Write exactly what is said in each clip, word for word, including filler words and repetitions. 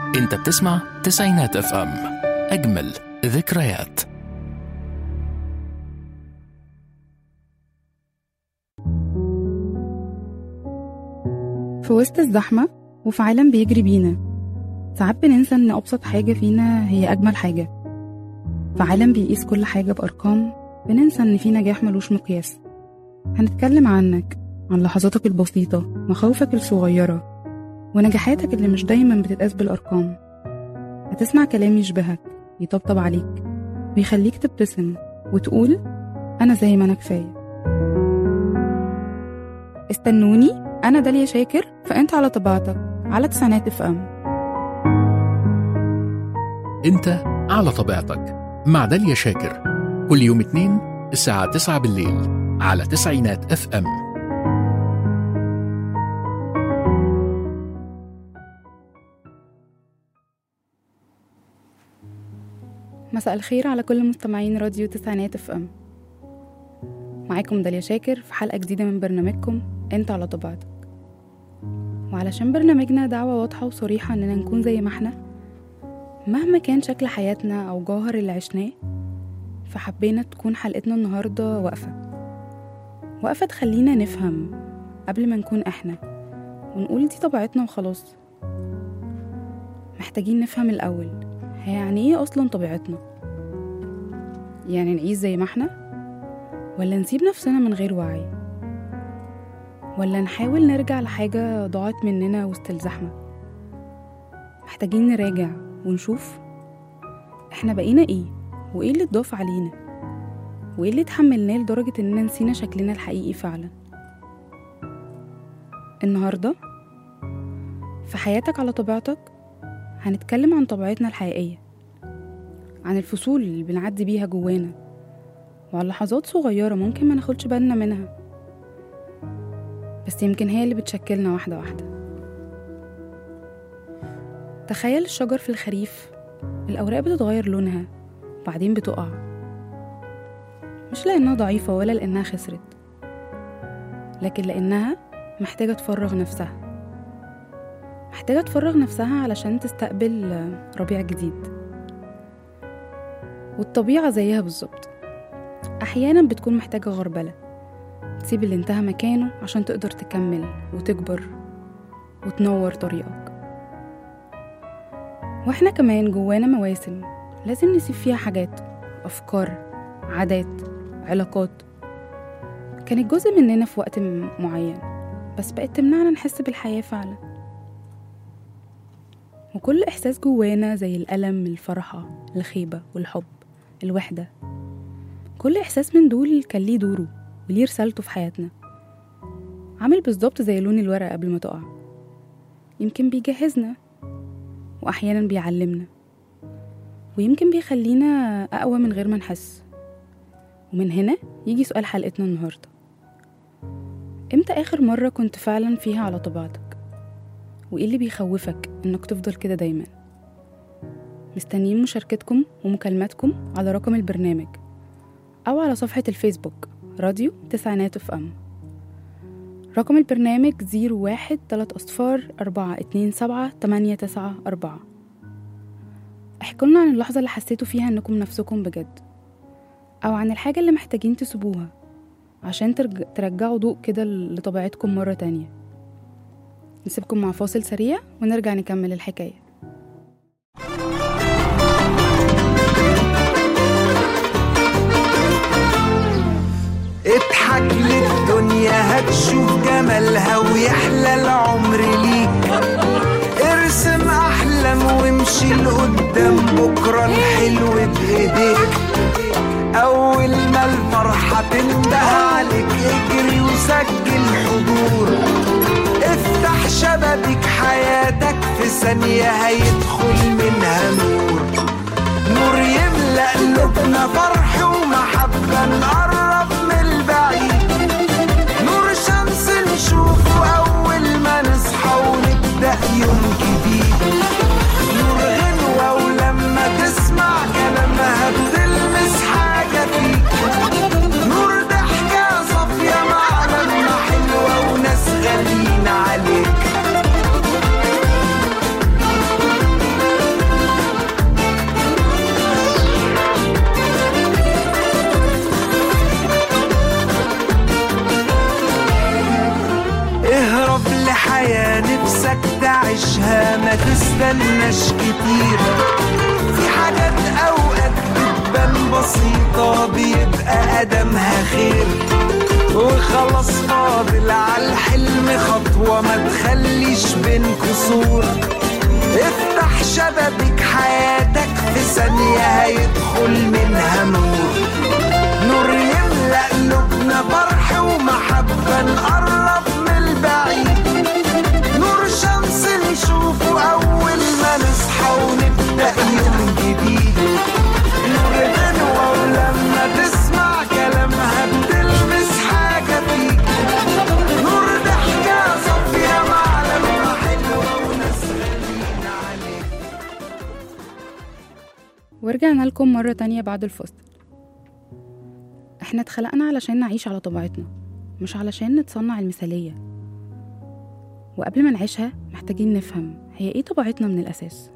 انت بتسمع تسعينات اف ام، اجمل ذكريات. في وسط الزحمة وفي عالم بيجري بينا، ساعات بننسى ان ابسط حاجة فينا هي اجمل حاجة. في عالم بيقيس كل حاجة بارقام، بننسى ان في نجاح ملوش مقياس. هنتكلم عنك، عن لحظاتك البسيطة، مخاوفك الصغيرة، ونجاحاتك اللي مش دايما بتتقاس بالارقام. هتسمع كلام يشبهك، يطبطب عليك، ويخليك تبتسم وتقول انا زي ما انا كفاية. استنوني، انا داليا شاكر، فانت على طبيعتك على تسعينات اف ام. انت على طبيعتك مع داليا شاكر، كل يوم اثنين الساعة تسعة بالليل على تسعينات اف ام. مساء الخير على كل مستمعين راديو تسعينات اف ام. معاكم داليا شاكر في حلقة جديدة من برنامجكم انت على طبيعتك. وعلشان برنامجنا دعوة واضحة وصريحة اننا نكون زي ما احنا مهما كان شكل حياتنا او جوهر اللي عشناه، فحبينا تكون حلقتنا النهاردة وقفة وقفة تخلينا نفهم قبل ما نكون احنا ونقول دي طبيعتنا وخلاص. محتاجين نفهم الأول هي يعني ايه اصلا طبيعتنا؟ يعني نعيش زي ما احنا، ولا نسيب نفسنا من غير وعي، ولا نحاول نرجع لحاجة ضاعت مننا وسط الزحمة؟ محتاجين نراجع ونشوف احنا بقينا ايه، وايه اللي اتضاف علينا، وايه اللي اتحملناه لدرجة اننا نسينا شكلنا الحقيقي فعلا. النهاردة في حياتك على طبيعتك هنتكلم عن طبيعتنا الحقيقية، عن الفصول اللي بنعدي بيها جوانا، وعن لحظات صغيرة ممكن ما ناخدش بالنا منها بس يمكن هي اللي بتشكلنا واحدة واحدة. تخيل الشجر في الخريف، الأوراق بتتغير لونها وبعدين بتقع، مش لأنها ضعيفة ولا لأنها خسرت، لكن لأنها محتاجة تفرغ نفسها محتاجة تفرغ نفسها علشان تستقبل ربيع جديد. والطبيعة زيها بالظبط، أحيانا بتكون محتاجة غربلة، تسيب اللي انتهى مكانه عشان تقدر تكمل وتكبر وتنور طريقك. واحنا كمان جوانا مواسم لازم نسيب فيها حاجات، أفكار، عادات، علاقات كانت جزء مننا في وقت معين بس بقت تمنعنا نحس بالحياة فعلا. وكل إحساس جوانا زي الألم، الفرحة، الخيبة والحب، الوحدة، كل إحساس من دول كان ليه دوره وليه رسالته في حياتنا. عامل بالظبط زي لون الورقة قبل ما تقع، يمكن بيجهزنا وأحيانا بيعلمنا، ويمكن بيخلينا أقوى من غير ما نحس. ومن هنا يجي سؤال حلقتنا النهاردة: إمتى آخر مرة كنت فعلا فيها على طبيعتك؟ وإيه اللي بيخوفك إنك تفضل كده دايما؟ مستنيين مشاركتكم ومكالماتكم على رقم البرنامج أو على صفحة الفيسبوك راديو تسعينات اف ام. رقم البرنامج زيرو واحد تلات أصفار أربعة اتنين سبعة تمانية تسعة أربعة. احكولنا عن اللحظة اللي حسيتوا فيها إنكم نفسكم بجد، أو عن الحاجة اللي محتاجين تسيبوها عشان ترج... ترجعوا ضوء كده لطبيعتكم مرة تانية. نسيبكم مع فاصل سريع ونرجع نكمل الحكاية. اضحك للدنيا هتشوف جمالها ويحلى العمر ليك. ارسم احلام وامشي لقدام، بكرة الحلو بايديك. اول ما الفرحة تنده عليك اجري وسجل حضور. افتح شبابيك حياتك في ثانية هيدخل منها نور. نور يملأ قلوبنا فرح ومحبة، نقرب من البعيد. نور شمس نشوفه أول ما نصحى ونبدأ يوم جديد. نور غنوة ولما تسمع كلامها بتلمس حاجة فيك. نور ضحكة صافية مع لمة حلوة وناس غاليين عليك. أقرب لحياة نفسك تعيشها ما تستناش كتير. في حاجات أوقات بتبان بسيطة بيبقى قدمها خير، وخلاص فاضل عالحلم خطوة ما تخليش بين كسور. افتح شبابيك حياتك في ثانية هيدخل منها نور، نور يملأ قلوبنا فرح ومحبة نقرب من البعيد، نور شمس نشوفه أول ما نصحى ونبدأ يوم جديد، نور غنوة ولما تسمع كلامها بتلمس حاجة فيك، نور ضحكة صافية معلمة حلوة وناس غاليين عليك. ورجعنا لكم مرة تانية بعد الفصل. احنا اتخلقنا علشان نعيش على طبيعتنا، مش علشان نتصنع المثالية. وقبل ما نعيشها محتاجين نفهم هي ايه طبيعتنا من الأساس.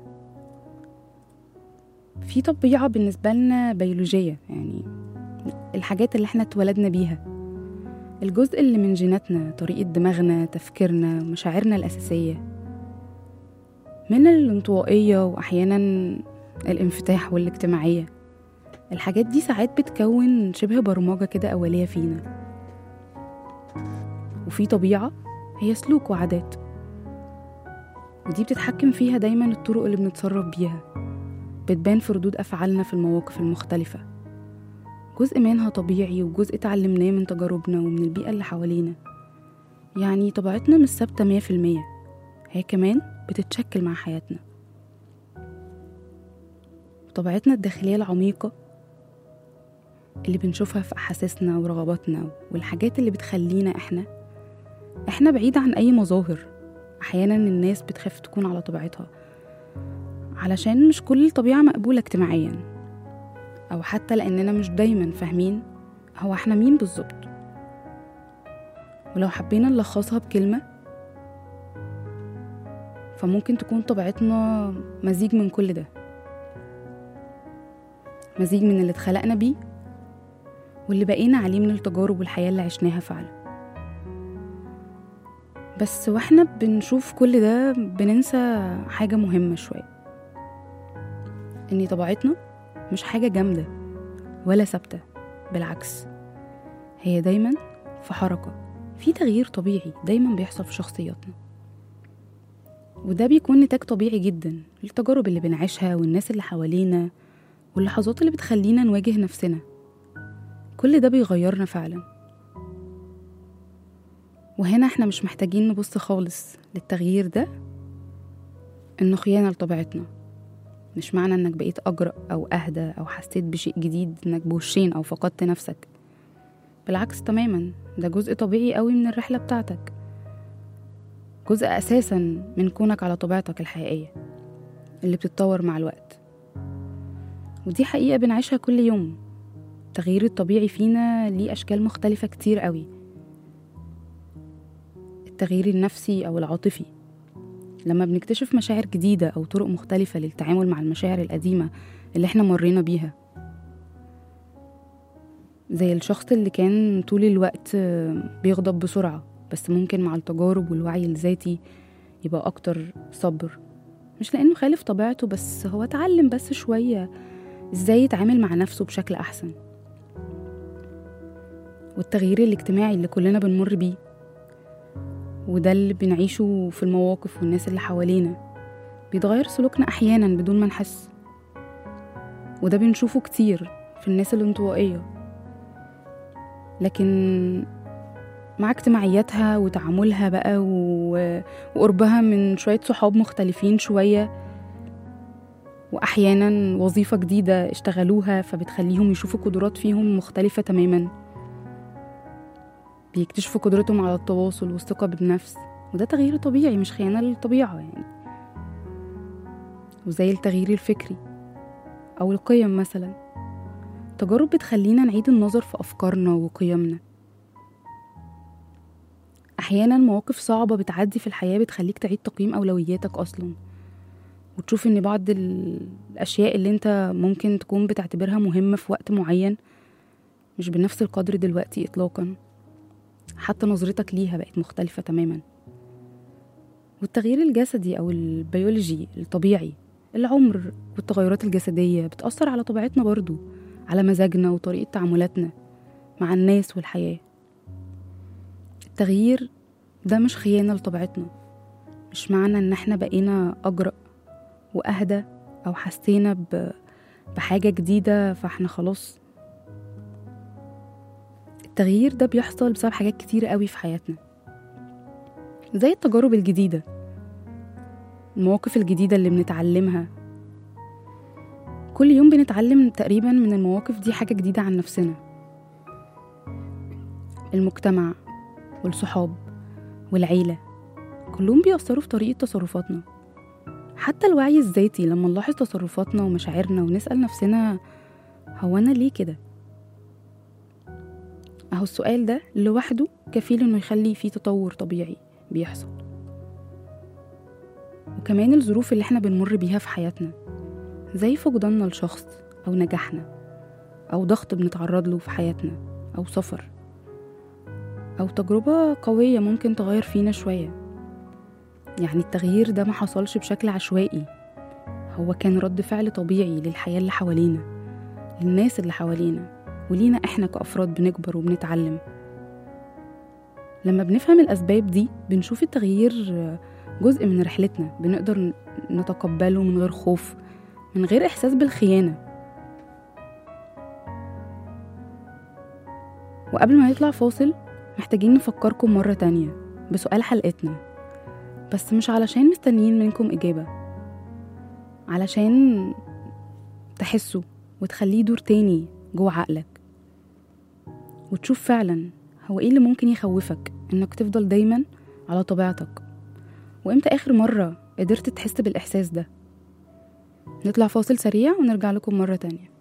في طبيعة بالنسبة لنا بيولوجية، يعني الحاجات اللي احنا اتولدنا بيها، الجزء اللي من جيناتنا، طريقة دماغنا، تفكيرنا، مشاعرنا الأساسية، من الانطوائية وأحيانا الانفتاح والاجتماعية. الحاجات دي ساعات بتكون شبه برمجة كده أولية فينا. وفي طبيعة هي سلوك وعادات، ودي بتتحكم فيها دايما الطرق اللي بنتصرف بيها، بتبان في ردود أفعالنا في المواقف المختلفة. جزء منها طبيعي وجزء تعلمناه من تجاربنا ومن البيئة اللي حوالينا. يعني طبيعتنا مش ثابتة مية في المية، هي كمان بتتشكل مع حياتنا. طبيعتنا الداخلية العميقة اللي بنشوفها في أحاسيسنا ورغباتنا والحاجات اللي بتخلينا إحنا إحنا بعيد عن أي مظاهر. أحيانا الناس بتخاف تكون على طبيعتها علشان مش كل الطبيعة مقبولة اجتماعيا، أو حتى لأننا مش دايما فاهمين هو إحنا مين بالظبط. ولو حبينا نلخصها بكلمة فممكن تكون طبيعتنا مزيج من كل ده، مزيج من اللي اتخلقنا بيه واللي بقينا عليه من التجارب والحياة اللي عشناها فعلا. بس واحنا بنشوف كل ده بننسى حاجة مهمة شوية، ان طبيعتنا مش حاجة جامدة ولا ثابتة، بالعكس هي دايما في حركة، في تغيير طبيعي دايما بيحصل في شخصياتنا. وده بيكون نتاج طبيعي جدا للتجارب اللي بنعيشها والناس اللي حوالينا واللحظات اللي بتخلينا نواجه نفسنا. كل ده بيغيرنا فعلا. وهنا احنا مش محتاجين نبص خالص للتغيير ده انه خيانة لطبيعتنا. مش معنى انك بقيت اجرأ او اهدى او حسيت بشيء جديد انك بوشين او فقدت نفسك. بالعكس تماما، ده جزء طبيعي قوي من الرحلة بتاعتك، جزء اساسا من كونك على طبيعتك الحقيقية اللي بتتطور مع الوقت. ودي حقيقة بنعيشها كل يوم. التغيير الطبيعي فينا ليه أشكال مختلفة كتير قوي. التغيير النفسي أو العاطفي، لما بنكتشف مشاعر جديدة أو طرق مختلفة للتعامل مع المشاعر القديمة اللي احنا مرينا بيها، زي الشخص اللي كان طول الوقت بيغضب بسرعة، بس ممكن مع التجارب والوعي الذاتي يبقى أكتر صبر، مش لأنه خالف طبيعته، بس هو اتعلم بس شوية ازاي يتعامل مع نفسه بشكل أحسن. والتغيير الاجتماعي اللي كلنا بنمر بيه، وده اللي بنعيشه في المواقف والناس اللي حوالينا، بيتغير سلوكنا أحيانا بدون ما نحس. وده بنشوفه كتير في الناس الانطوائية، لكن مع اجتماعياتها وتعاملها بقى وقربها من شوية صحاب مختلفين شوية، وأحيانا وظيفة جديدة اشتغلوها فبتخليهم يشوفوا قدرات فيهم مختلفة تماما، بيكتشفوا قدرتهم على التواصل والثقة بالنفس. وده تغيير طبيعي مش خيانة للطبيعة يعني. وزي التغيير الفكري أو القيم مثلا، تجارب بتخلينا نعيد النظر في أفكارنا وقيمنا. أحيانا مواقف صعبة بتعدي في الحياة بتخليك تعيد تقييم أولوياتك أصلا، وتشوف إن بعض الأشياء اللي أنت ممكن تكون بتعتبرها مهمة في وقت معين مش بنفس القدر دلوقتي إطلاقا. حتى نظرتك ليها بقت مختلفة تماما. والتغيير الجسدي أو البيولوجي الطبيعي، العمر والتغيرات الجسدية بتأثر على طبيعتنا برضو، على مزاجنا وطريقة تعاملاتنا مع الناس والحياة. التغيير ده مش خيانة لطبيعتنا، مش معنى ان احنا بقينا أجرأ وأهدى أو حسينا بحاجة جديدة فاحنا خلاص. التغيير ده بيحصل بسبب حاجات كتير قوي في حياتنا، زي التجارب الجديدة، المواقف الجديدة اللي بنتعلمها. كل يوم بنتعلم تقريبا من المواقف دي حاجة جديدة عن نفسنا. المجتمع والصحاب والعيلة كلهم بيأثروا في طريقة تصرفاتنا. حتى الوعي الذاتي، لما نلاحظ تصرفاتنا ومشاعرنا ونسأل نفسنا هو أنا ليه كده؟ أهو السؤال ده لوحده كفيل إنه يخلي فيه تطور طبيعي بيحصل. وكمان الظروف اللي احنا بنمر بيها في حياتنا، زي فقداننا لشخص أو نجاحنا أو ضغط بنتعرض له في حياتنا أو سفر أو تجربة قوية ممكن تغير فينا شوية. يعني التغيير ده ما حصلش بشكل عشوائي، هو كان رد فعل طبيعي للحياة اللي حوالينا، للناس اللي حوالينا، ولينا احنا كأفراد بنكبر وبنتعلم. لما بنفهم الأسباب دي بنشوف التغيير جزء من رحلتنا، بنقدر نتقبله من غير خوف، من غير إحساس بالخيانة. وقبل ما نطلع فاصل محتاجين نفكركم مرة تانية بسؤال حلقتنا، بس مش علشان مستنيين منكم إجابة، علشان تحسوا وتخليه دور تاني جوه عقلك وتشوف فعلا هو إيه اللي ممكن يخوفك إنك تفضل دايما على طبيعتك. وإمتى آخر مرة قدرت تحس بالإحساس ده؟ نطلع فاصل سريع ونرجع لكم مرة تانية.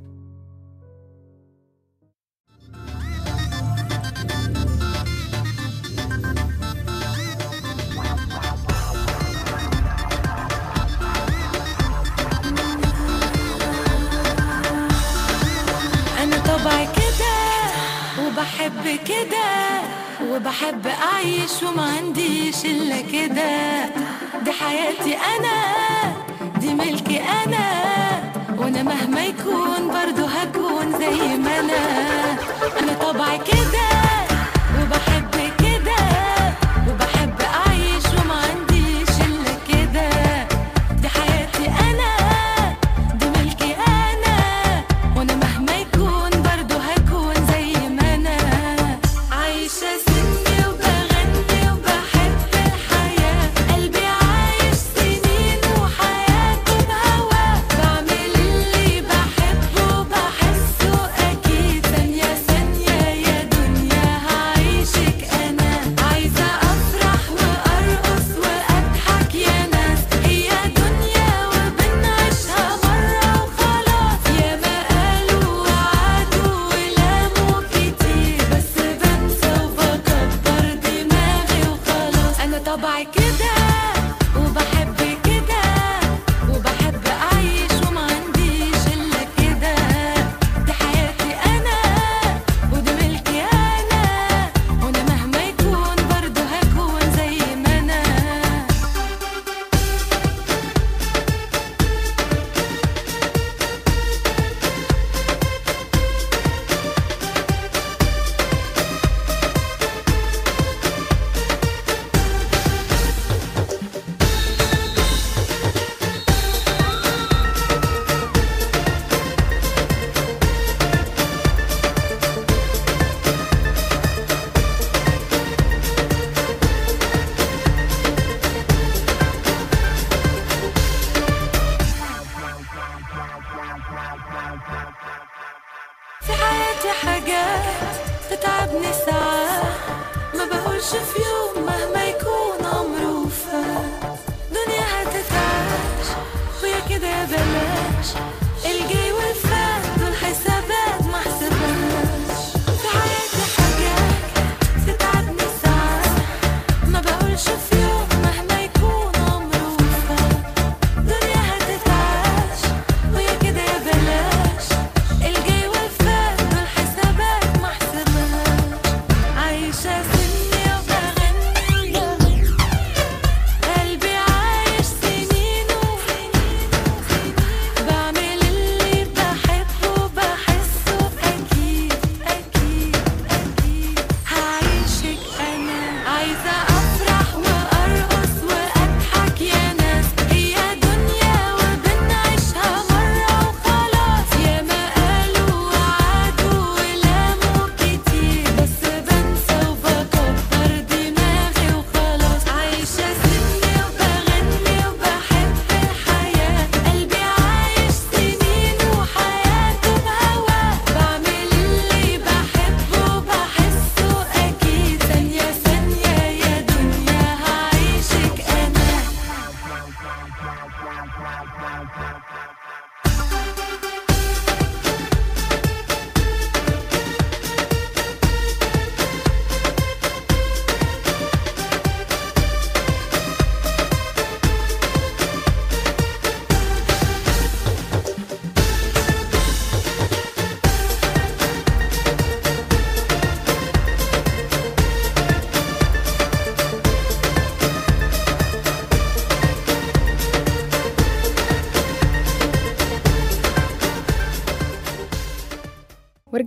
بحب كده وبحب أعيش وما عنديش إلا كده. دي حياتي أنا، دي ملكي أنا، وأنا مهما يكون برضو هكون زي ما أنا. أنا طبعي كده وبحب كده وبحب أعيش وما عنديش إلا كده. دي حياتي أنا، دي ملكي أنا، وأنا مهما يكون برضو هكون زي ما أنا. عايشة سني وبغني وبحب الحياة، قلبي عايش سنين وحياته بهواه. بعمل اللي بحبه وبحسه أكيد، ثانية ثانية يا دنيا هعيشك أنا. عايزة أفرح وأرقص وأضحك يا ناس، هي دنيا وبنعيشها مرة وخلاص. يا ما قالوا وعدوا ولاموا كتير، بس بنسى وبكبر دماغي وخلاص. أنا طبعي كده وبحب كده وبحب أعيش وما عنديش إلا كده. دي حياتي أنا ودي ملكي أنا، وأنا مهما يكون برضو هكون زي ما أنا.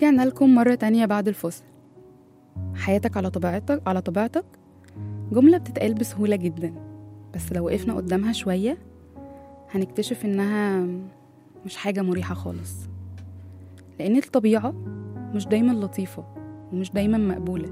ورجعنا لكم مرة تانية بعد الفصل. حياتك على طبيعتك على طبيعتك جملة بتتقال بسهولة جدا، بس لو وقفنا قدامها شوية هنكتشف إنها مش حاجة مريحة خالص، لأن الطبيعة مش دايما لطيفة ومش دايما مقبولة،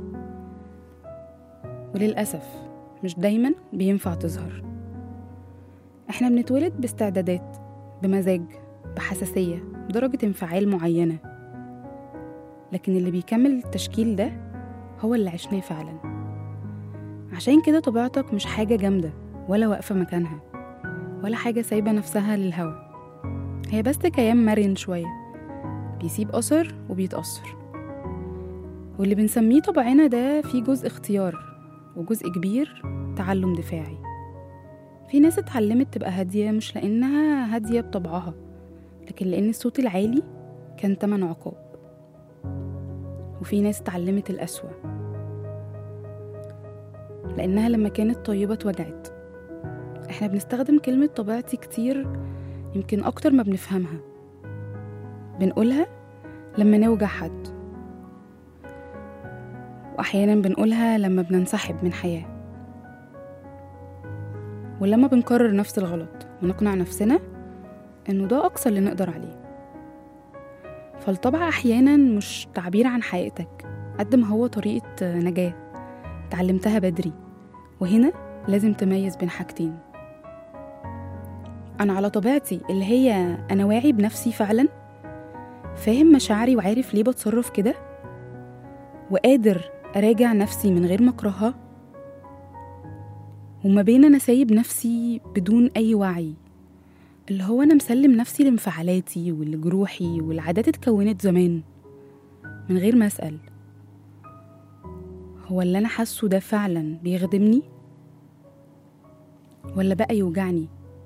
وللأسف مش دايما بينفع تظهر. احنا بنتولد باستعدادات، بمزاج، بحساسية، بدرجة انفعال معينة، لكن اللي بيكمل التشكيل ده هو اللي عشناه فعلا. عشان كده طبيعتك مش حاجة جامدة ولا واقفة مكانها ولا حاجة سايبة نفسها للهوا، هي بس كيان مرن شوية بيسيب أثر وبيتأثر. واللي بنسميه طبعنا ده فيه جزء اختيار وجزء كبير تعلم دفاعي. في ناس اتعلمت تبقى هادية مش لأنها هادية بطبعها، لكن لأن الصوت العالي كان تمن عقاب. وفي ناس اتعلمت الأسوأ لأنها لما كانت طيبة اتوجعت. احنا بنستخدم كلمة طبيعتي كتير، يمكن أكتر ما بنفهمها. بنقولها لما نوجع حد، وأحيانا بنقولها لما بننسحب من حياة، ولما بنكرر نفس الغلط ونقنع نفسنا إنه ده أقصى اللي نقدر عليه. فالطبع أحيانا مش تعبير عن حقيقتك قد ما هو طريقة نجاة تعلمتها بدري. وهنا لازم تميز بين حاجتين: أنا على طبيعتي اللي هي أنا واعي بنفسي فعلا، فاهم مشاعري وعارف ليه بتصرف كده، وقادر أراجع نفسي من غير ما أكرهها، وما بين أنا سايب نفسي بدون أي وعي، اللي هو أنا مسلم نفسي لانفعالاتي والجروحي والعادات اتكونت زمان من غير ما أسأل هو اللي أنا حاسه ده فعلا بيخدمني ولا بقى يوجعني.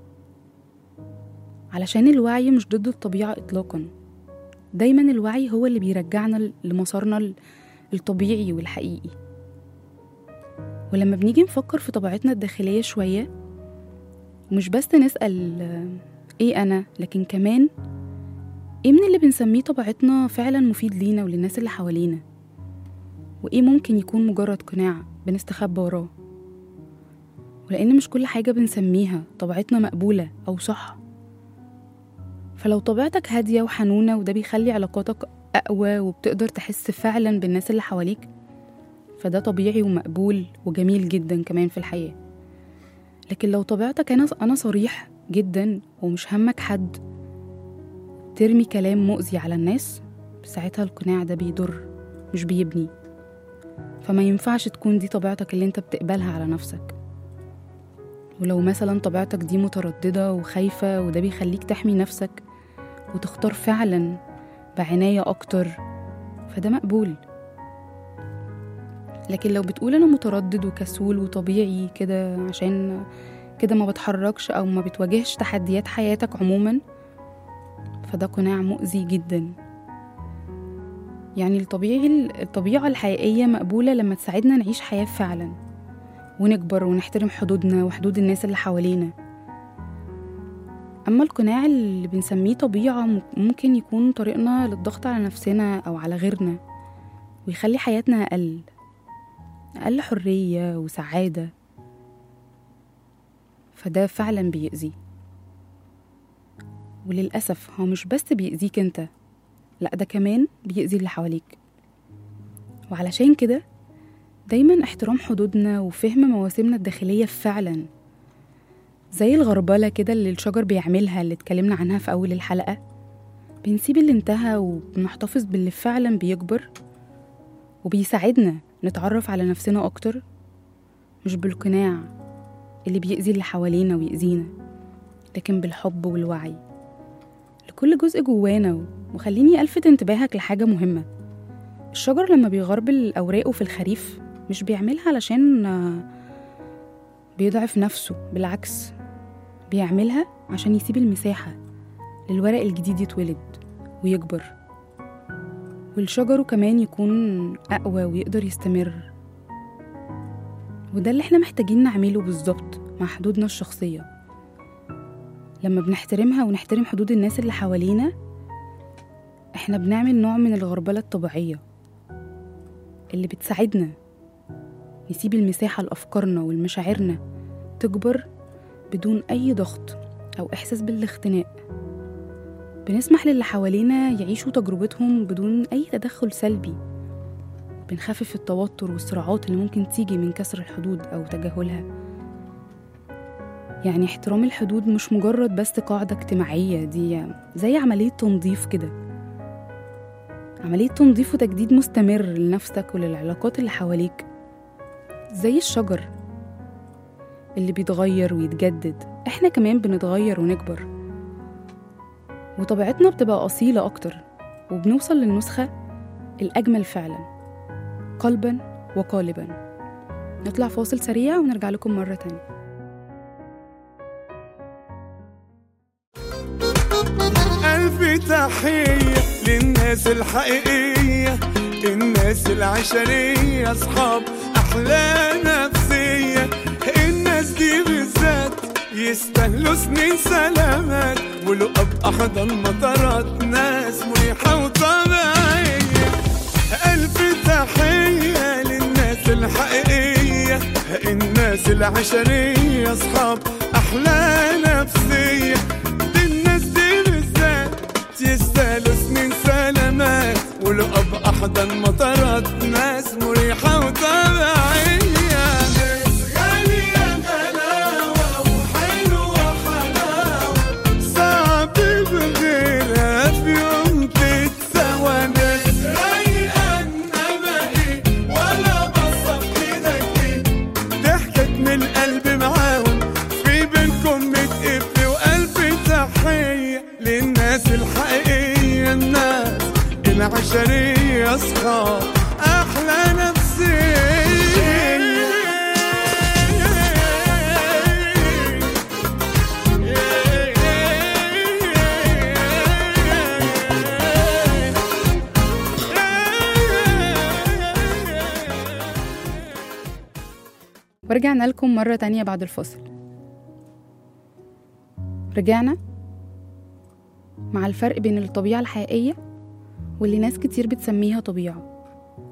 علشان الوعي مش ضد الطبيعة إطلاقا، دايما الوعي هو اللي بيرجعنا لمسارنا الطبيعي والحقيقي. ولما بنيجي نفكر في طبيعتنا الداخلية شوية، ومش بس نسأل ايه أنا، لكن كمان ايه من اللي بنسميه طبيعتنا فعلا مفيد لينا وللناس اللي حوالينا، وايه ممكن يكون مجرد قناع بنستخبى وراه. ولأن مش كل حاجة بنسميها طبيعتنا مقبولة أو صح. فلو طبيعتك هادية وحنونة وده بيخلي علاقاتك أقوى وبتقدر تحس فعلا بالناس اللي حواليك، فده طبيعي ومقبول وجميل جدا كمان في الحياة. لكن لو طبيعتك أنا أنا صريح جدا ومش همك حد، ترمي كلام مؤذي على الناس، ساعتها القناع ده بيضر مش بيبني. فما ينفعش تكون دي طبيعتك اللي انت بتقبلها على نفسك. ولو مثلا طبيعتك دي مترددة وخايفة وده بيخليك تحمي نفسك وتختار فعلا بعناية أكتر، فده مقبول. لكن لو بتقول أنا متردد وكسول وطبيعي كده عشان كده ما بتحركش أو ما بتواجهش تحديات حياتك عموما، فده قناع مؤذي جدا. يعني الطبيعي الطبيعة الحقيقية مقبولة لما تساعدنا نعيش حياة فعلا ونكبر ونحترم حدودنا وحدود الناس اللي حوالينا. أما القناع اللي بنسميه طبيعة ممكن يكون طريقنا للضغط على نفسنا أو على غيرنا، ويخلي حياتنا أقل أقل حرية وسعادة، فده فعلا بيأذي. وللأسف هو مش بس بيأذيك انت، لأ ده كمان بيأذي اللي حواليك. وعلشان كده دايما احترام حدودنا وفهم مواسمنا الداخلية فعلا، زي الغربلة كده اللي الشجر بيعملها اللي اتكلمنا عنها في أول الحلقة. بنسيب اللي انتهى وبنحتفظ باللي فعلا بيكبر وبيساعدنا نتعرف على نفسنا أكتر، مش بالقناع اللي بيأذي اللي حوالينا ويأذينا، لكن بالحب والوعي لكل جزء جوانا. وخليني ألفت انتباهك لحاجة مهمة: الشجر لما بيغربل أوراقه في الخريف مش بيعملها علشان بيضعف نفسه، بالعكس بيعملها عشان يسيب المساحة للورق الجديد يتولد ويكبر، والشجره كمان يكون أقوى ويقدر يستمر. وده اللي احنا محتاجين نعمله بالظبط مع حدودنا الشخصية. لما بنحترمها ونحترم حدود الناس اللي حوالينا، احنا بنعمل نوع من الغربلة الطبيعية اللي بتساعدنا نسيب المساحة لأفكارنا والمشاعرنا تكبر بدون أي ضغط أو إحساس بالاختناق. بنسمح للي حوالينا يعيشوا تجربتهم بدون أي تدخل سلبي. بنخفف التوتر والصراعات اللي ممكن تيجي من كسر الحدود أو تجاهلها. يعني احترام الحدود مش مجرد بس قاعدة اجتماعية، دي زي عملية تنظيف كده، عملية تنظيف وتجديد مستمر لنفسك وللعلاقات اللي حواليك. زي الشجر اللي بيتغير ويتجدد، احنا كمان بنتغير ونكبر، وطبيعتنا بتبقى أصيلة أكتر، وبنوصل للنسخة الأجمل فعلا قلبا وقالبا. نطلع فاصل سريع ونرجع لكم مرة تانية. ألف تحية للناس الحقيقية، الناس العشرية، أصحاب أحلى نفسية. الناس دي بالذات يستاهلوا سنين سلامات ولقب أحضن مطارات، ناس مريحة وطبيعية. ألف تحية للناس الحقيقية، الناس العشرية، أصحاب أحلى نفسية. الناس دي بالذات يستاهلوا سنين سلامات ولقب أحضن مطارات، ناس مريحة وطبيعية. العشرية، أصحاب أحلى نفسية. ورجعنا لكم مرة تانية بعد الفصل. رجعنا مع الفرق بين الطبيعة الحقيقية واللي ناس كتير بتسميها طبيعة.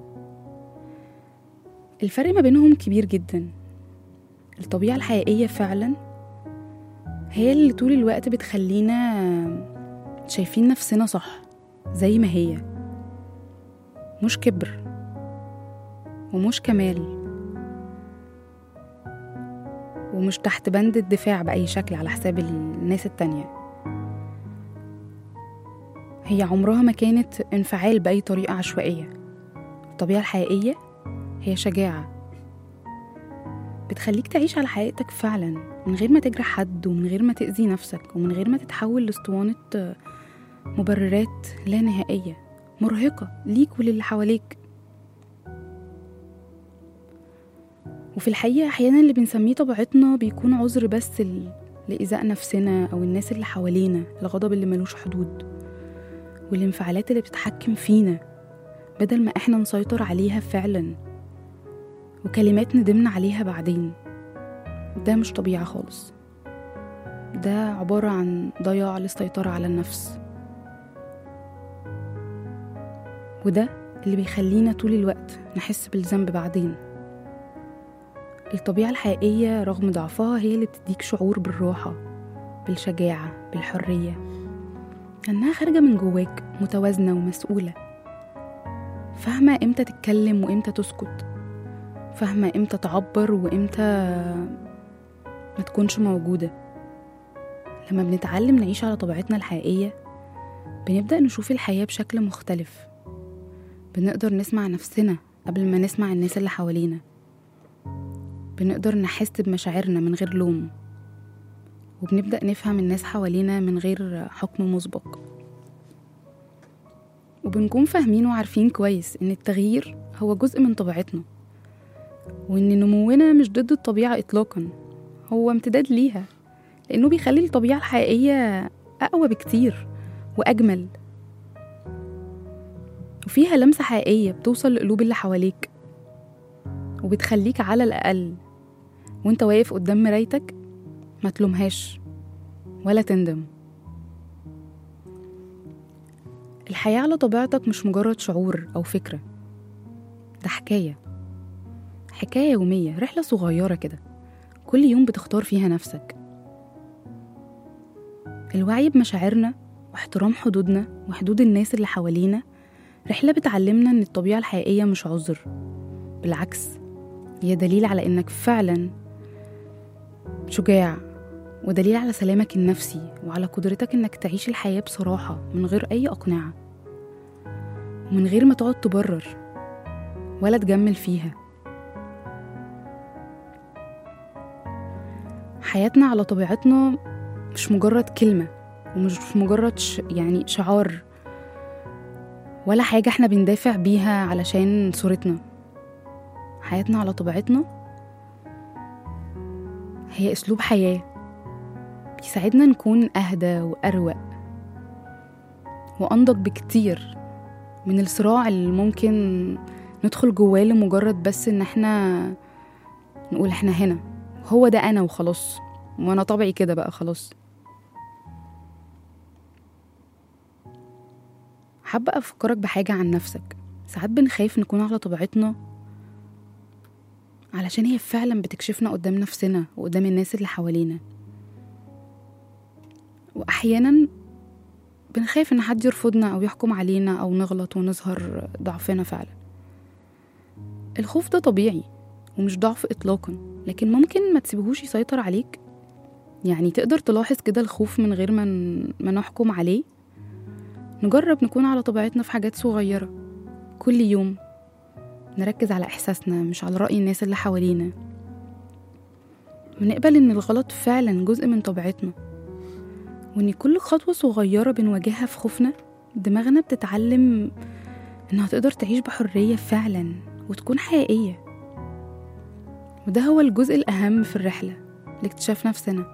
الفرق ما بينهم كبير جدا. الطبيعة الحقيقية فعلا هي اللي طول الوقت بتخلينا شايفين نفسنا صح زي ما هي، مش كبر ومش كمال ومش تحت بند الدفاع بأي شكل على حساب الناس التانية. هي عمرها ما كانت انفعال بأي طريقة عشوائية. الطبيعة الحقيقية هي شجاعة بتخليك تعيش على حقيقتك فعلا، من غير ما تجرح حد ومن غير ما تأذي نفسك ومن غير ما تتحول لاسطوانة مبررات لا نهائية مرهقة ليك وللي حواليك. وفي الحقيقة أحيانا اللي بنسميه طبيعتنا بيكون عذر بس لإيذاء نفسنا أو الناس اللي حوالينا، الغضب اللي ملوش حدود والانفعالات اللي بتتحكم فينا بدل ما احنا نسيطر عليها فعلا، وكلمات ندمنا عليها بعدين. ده مش طبيعة خالص، ده عبارة عن ضياع للسيطرة على النفس، وده اللي بيخلينا طول الوقت نحس بالذنب بعدين. الطبيعة الحقيقية رغم ضعفها هي اللي بتديك شعور بالراحة، بالشجاعة، بالحرية، أنها خارجة من جواك متوازنة ومسؤولة، فاهمة إمتى تتكلم وإمتى تسكت، فاهمة إمتى تعبر وإمتى ما تكونش موجودة. لما بنتعلم نعيش على طبيعتنا الحقيقية بنبدأ نشوف الحياة بشكل مختلف، بنقدر نسمع نفسنا قبل ما نسمع الناس اللي حوالينا، بنقدر نحس بمشاعرنا من غير لوم، وبنبدأ نفهم الناس حوالينا من غير حكم مسبق. وبنكون فاهمين وعارفين كويس إن التغيير هو جزء من طبيعتنا، وإن نمونا مش ضد الطبيعة إطلاقا، هو امتداد ليها، لأنه بيخلي الطبيعة الحقيقية أقوى بكتير وأجمل، وفيها لمسة حقيقية بتوصل لقلوب اللي حواليك، وبتخليك على الأقل وانت واقف قدام مرايتك ما تلومهاش ولا تندم. الحياة على طبيعتك مش مجرد شعور أو فكرة، ده حكاية حكاية يومية، رحلة صغيرة كده كل يوم بتختار فيها نفسك. الوعي بمشاعرنا واحترام حدودنا وحدود الناس اللي حوالينا رحلة بتعلمنا إن الطبيعة الحقيقية مش عذر، بالعكس هي دليل على إنك فعلا شجاع، ودليل على سلامك النفسي وعلى قدرتك إنك تعيش الحياة بصراحة من غير أي أقنعة، ومن غير ما تقعد تبرر ولا تجمل فيها. حياتنا على طبيعتنا مش مجرد كلمة، ومش مجرد ش... يعني شعار ولا حاجة احنا بندافع بيها علشان صورتنا. حياتنا على طبيعتنا هي أسلوب حياة بيساعدنا نكون أهدى وأروق وأنضج بكتير من الصراع اللي ممكن ندخل جواه لمجرد بس إن احنا نقول احنا هنا، هو ده أنا وخلاص، وأنا طبعي كده بقى خلاص. حابة أفكرك بحاجة عن نفسك. ساعات بنخاف نكون على طبيعتنا علشان هي فعلا بتكشفنا قدام نفسنا وقدام الناس اللي حوالينا، وأحيانا بنخاف إن حد يرفضنا أو يحكم علينا أو نغلط ونظهر ضعفنا. فعلا الخوف ده طبيعي ومش ضعف إطلاقا، لكن ممكن ما تسيبهوش يسيطر عليك. يعني تقدر تلاحظ كده الخوف من غير ما ما نحكم عليه. نجرب نكون على طبيعتنا في حاجات صغيرة كل يوم، نركز على إحساسنا مش على رأي الناس اللي حوالينا، ونقبل إن الغلط فعلا جزء من طبيعتنا، وإن كل خطوة صغيرة بنواجهها في خوفنا دماغنا بتتعلم إنها تقدر تعيش بحرية فعلا وتكون حقيقية. وده هو الجزء الأهم في الرحلة لاكتشاف نفسنا.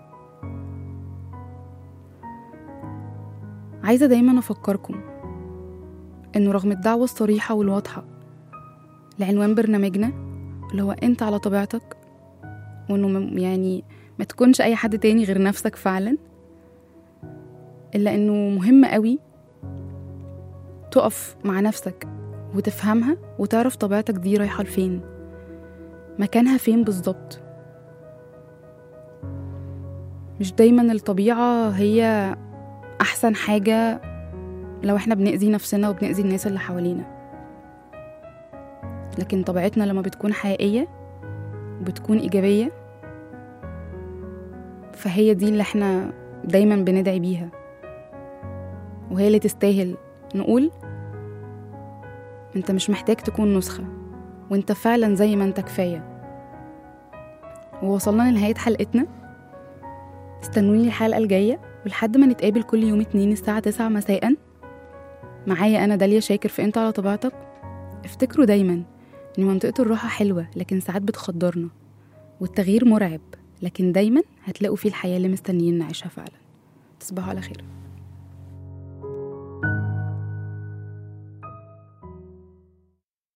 عايزة دايما أفكركم إنه رغم الدعوة الصريحة والواضحة لعنوان برنامجنا اللي هو أنت على طبيعتك، وإنه يعني ما تكونش أي حد تاني غير نفسك فعلا، إلا إنه مهم قوي تقف مع نفسك وتفهمها وتعرف طبيعتك دي رايحة لفين، مكانها فين بالظبط. مش دايما الطبيعة هي أحسن حاجة لو احنا بنأذي نفسنا وبنأذي الناس اللي حوالينا، لكن طبيعتنا لما بتكون حقيقية وبتكون إيجابية فهي دي اللي احنا دايما بندعي بيها، وهي اللي تستاهل نقول انت مش محتاج تكون نسخة، وانت فعلا زي ما انت كفاية. ووصلنا لنهاية حلقتنا. استنوني الحلقة الجاية، ولحد ما نتقابل كل يوم اتنين الساعة تسعة مساء معايا أنا داليا شاكر في أنت على طبيعتك. افتكروا دايما إن منطقة الراحة حلوة لكن ساعات بتخدرنا، والتغيير مرعب لكن دايما هتلاقوا فيه الحياة اللي مستنيين نعيشها فعلا. تصبحوا على خير.